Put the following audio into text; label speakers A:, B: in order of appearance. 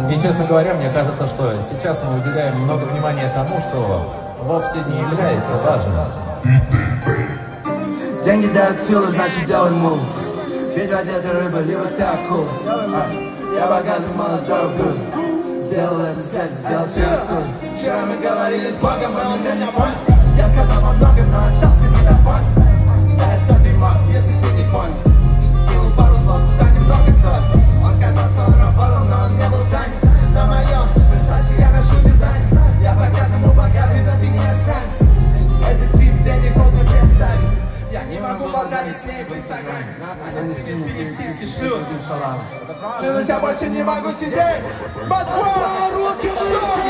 A: И, честно говоря, мне кажется, что сейчас мы уделяем много внимания тому, что вовсе не является важным.
B: Деньги дают силу, значит делай мув. Ведь в одетой рыба, либо ты акул. Я богатый молодой блюд. Сделал это связь, сделал все тут. Вчера мы говорили с Богом, но меня не понял. Я сказал вам много, но остался недоволен. Да это ты мог, если ты не понял. Кинул пару слов, куда немного стоит. Он сказал, что он работал, но он не был занят. На моем Versace я ношу дизайн. Я по-грязному богатый, но ты не оставь. Этот тип денег сложно представить. Я не могу поздравить с ней в инстаграме. Она себе переписки шлют. Клянусь, я больше не могу сидеть. Москва! Руки в сторону!